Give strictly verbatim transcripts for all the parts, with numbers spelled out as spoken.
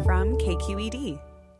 from K Q E D.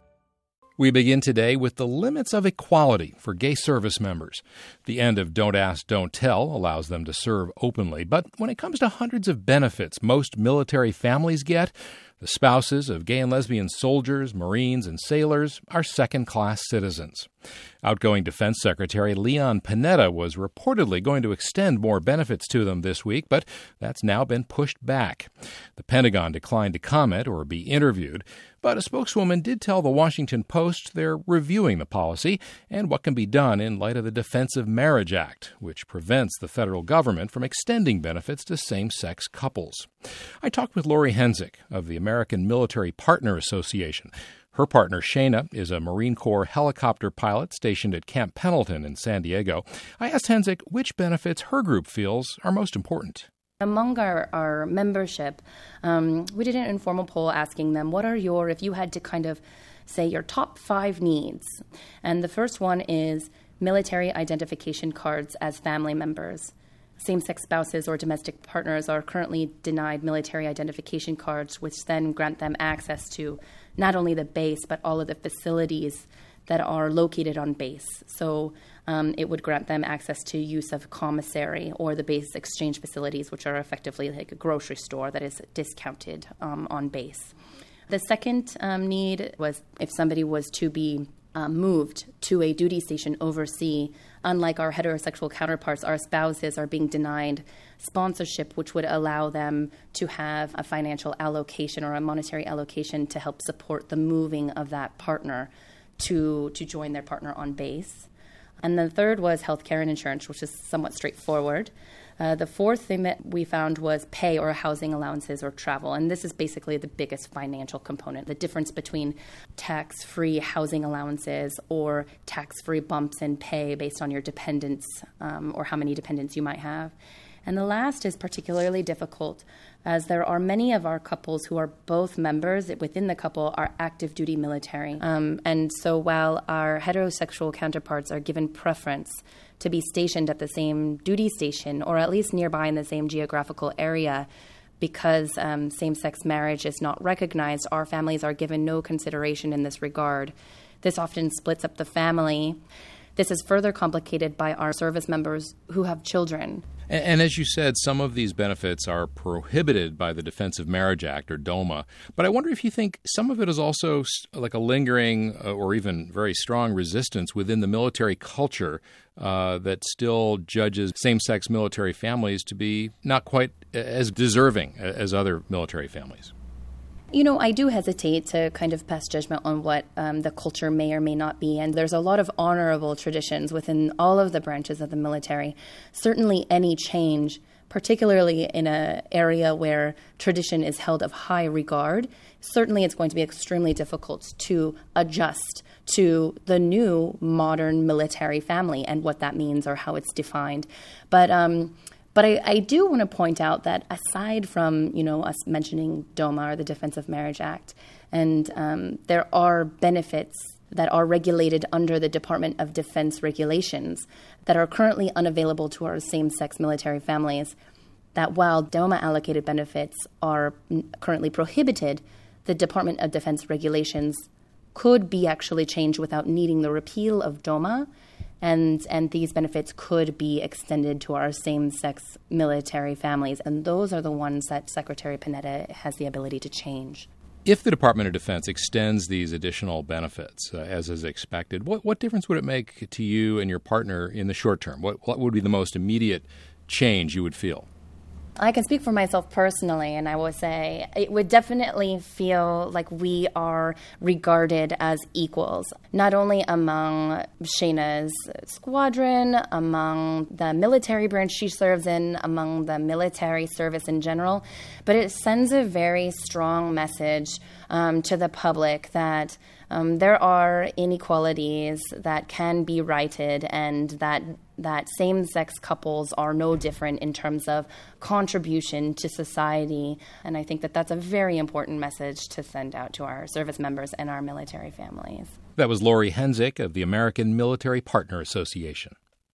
We begin today with the limits of equality for gay service members. The end of Don't Ask, Don't Tell allows them to serve openly, but when it comes to hundreds of benefits most military families get, the spouses of gay and lesbian soldiers, Marines, and sailors are second-class citizens. Outgoing Defense Secretary Leon Panetta was reportedly going to extend more benefits to them this week, but that's now been pushed back. The Pentagon declined to comment or be interviewed, but a spokeswoman did tell the Washington Post they're reviewing the policy and what can be done in light of the Defense of Marriage Act, which prevents the federal government from extending benefits to same-sex couples. I talked with Lori Henzik of the American Military Partner Association. Her partner, Shana, is a Marine Corps helicopter pilot stationed at Camp Pendleton in San Diego. I asked Henzik which benefits her group feels are most important. Among our, our membership, um, we did an informal poll asking them, what are your, if you had to kind of say your top five needs? And the first one is military identification cards as family members. Same-sex spouses or domestic partners are currently denied military identification cards, which then grant them access to not only the base, but all of the facilities that are located on base. So um, it would grant them access to use of commissary or the base exchange facilities, which are effectively like a grocery store that is discounted um, on base. The second um, need was if somebody was to be Uh, moved to a duty station overseas. Unlike our heterosexual counterparts, our spouses are being denied sponsorship, which would allow them to have a financial allocation or a monetary allocation to help support the moving of that partner to, to join their partner on base. And the third was healthcare and insurance, which is somewhat straightforward. Uh, the fourth thing that we found was pay or housing allowances or travel. And this is basically the biggest financial component, the difference between tax-free housing allowances or tax-free bumps in pay based on your dependents um, or how many dependents you might have. And the last is particularly difficult as there are many of our couples who are both members within the couple are active duty military. Um, and so while our heterosexual counterparts are given preference to be stationed at the same duty station or at least nearby in the same geographical area, because um, same-sex marriage is not recognized, our families are given no consideration in this regard. This often splits up the family. This is further complicated by our service members who have children. And, and as you said, some of these benefits are prohibited by the Defense of Marriage Act, or DOMA. But I wonder if you think some of it is also like a lingering uh, or even very strong resistance within the military culture uh, that still judges same-sex military families to be not quite as deserving as other military families. You know, I do hesitate to kind of pass judgment on what um, the culture may or may not be. And there's a lot of honorable traditions within all of the branches of the military. Certainly any change, particularly in an area where tradition is held of high regard, certainly it's going to be extremely difficult to adjust to the new modern military family and what that means or how it's defined. But um But I, I do want to point out that aside from, you know, us mentioning DOMA or the Defense of Marriage Act, and um, there are benefits that are regulated under the Department of Defense regulations that are currently unavailable to our same-sex military families, that while DOMA allocated benefits are currently prohibited, the Department of Defense regulations could be actually changed without needing the repeal of DOMA. And and these benefits could be extended to our same-sex military families. And those are the ones that Secretary Panetta has the ability to change. If the Department of Defense extends these additional benefits, uh, as is expected, what, what difference would it make to you and your partner in the short term? What, what would be the most immediate change you would feel? I can speak for myself personally, and I will say it would definitely feel like we are regarded as equals, not only among Shana's squadron, among the military branch she serves in, among the military service in general, but it sends a very strong message um, to the public that um, there are inequalities that can be righted and that that same-sex couples are no different in terms of contribution to society. And I think that that's a very important message to send out to our service members and our military families. That was Lori Henzik of the American Military Partner Association.